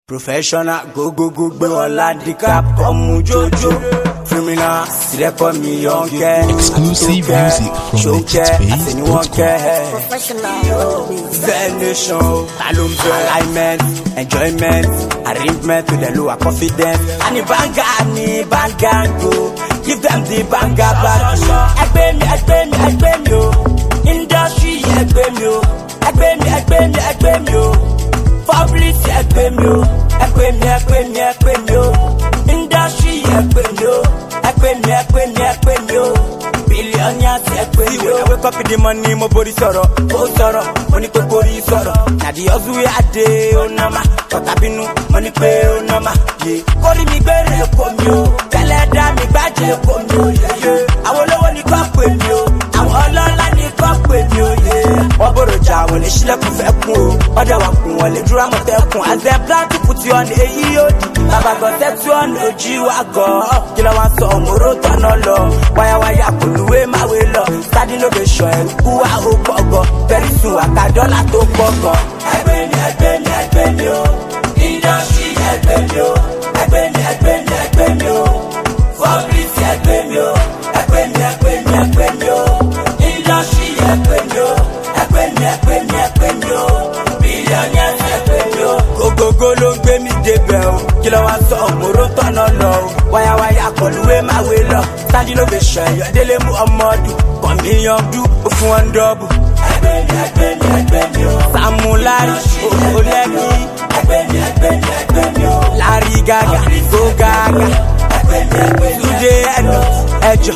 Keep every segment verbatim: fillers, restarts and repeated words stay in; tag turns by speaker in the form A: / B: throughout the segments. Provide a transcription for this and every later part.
A: Professional, go go go go on handicap, come jojo. Criminal, record me young care.
B: Exclusive music from legitbase dot com.
A: Professional, Venation, Talumbe, alignment, enjoyment, arrangement to the lower confidence. And the banga, ni banga go. Give them the banga back. Egbe mi, egbe mi, egbe mi o. Industry, egbe mi o. Egbe mi, egbe mi, egbe mi o. Public, egbe mi o. Egbe mi, egbe mi, egbe mi o. Industry, egbe mi o. Egbe mi, egbe mi, egbe mi o. Billionaires, egbe mi o. Wake up in the morning, mo body sorrow, oh sorrow, money to body sorrow. Now the hustle we a day, oh nama, but I been money pay, oh nama, yeah. Kori mi gbere komi o, tele da mi gbaje komi o, yeah yeah. Àwọn olówó ni kò pè mí o, àwọn ọlọ́lá ni kò pè mí o, yeah. Wọ́n bọ̀rọ̀ jà wọ́n lè ṣílẹ̀kùn fẹ́ kún o, ọ̀dẹ̀ wà kún wọ́n lè dúró àmọ̀ tẹ́kùn. As dem plan to put you on èyí yóò di, bàbá gan tẹ́tù ọ̀nà ojú wa gan. Kí ló wá sọ òmòró tọ̀nà lọ, wáyáwáyá kò lúwé máwé lọ. Sadi no dey show ẹ̀rù kú wa ó gbọ̀ngàn, very soon àká dọ́là tó gbọ̀ngàn. Ẹgbẹ́ mi, ẹgbẹ́ mi, ẹgbẹ́ mi o, industry ẹgbẹ́ mi o, ẹgbẹ́ mi, ẹgbẹ́ mi, ẹgbẹ́ mi o, public ẹgbẹ́ mi o, ẹgbẹ́ mi, ẹgbẹ́ mi, ẹgbẹ́ mi o, industry ẹgbẹ́ mi o, ẹgbẹ́ mi, ẹgbẹ́ mi, ẹgbẹ́ mi o, billionaires ẹgbẹ́ mi o. Gogogo ló ń gbé mi débẹ̀ o, kí ló wá sọ òmòró tọ̀nà lọ o, wáyáwáyá kọlùwé máwé lọ. Sadi ló fẹ́ ṣọ ẹ̀yọ́ délé mú ọmọ ọdún, kàn mí yan dú, ó fún wọn dọ́bù. Ẹgbẹ́ mi, ẹgbẹ́ mi, ẹgbẹ́ mi o. Samulari, Olẹ́kì. Ẹgbẹ́ mi, ẹgbẹ́ mi, ẹgbẹ́ mi o. Larry Gaga, Go Gaga. Ẹgbẹ́ mi, ẹgbẹ́ mi, Tunde Ẹnu, Ẹjọ.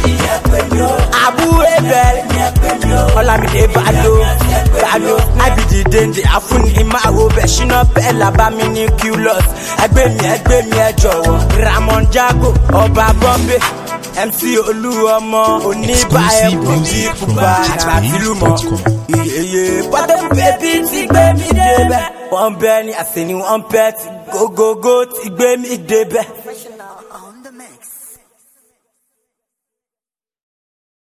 A: Abu Ebel, Olamide Bado, Bado. Abidi Dende, Afuni Imawo, Bẹ̀ṣínà Bẹ́ẹ̀lá Bámini Culus. Ẹgbẹ́ mi, ẹgbẹ́ mi, ẹjọ wọ. Ramon Jago, Ọba Bombay. M C Olúọmọ, oníbà ẹ̀kọ́ bí Kúbà àfilúmọ̀. Iyeye pọ́tẹ́bù bébí ti gbé mi débẹ̀. Wọ́n bẹ́ ni àṣẹ ni wọ́n bẹ́ ti gógógó ti gbé mi débẹ̀.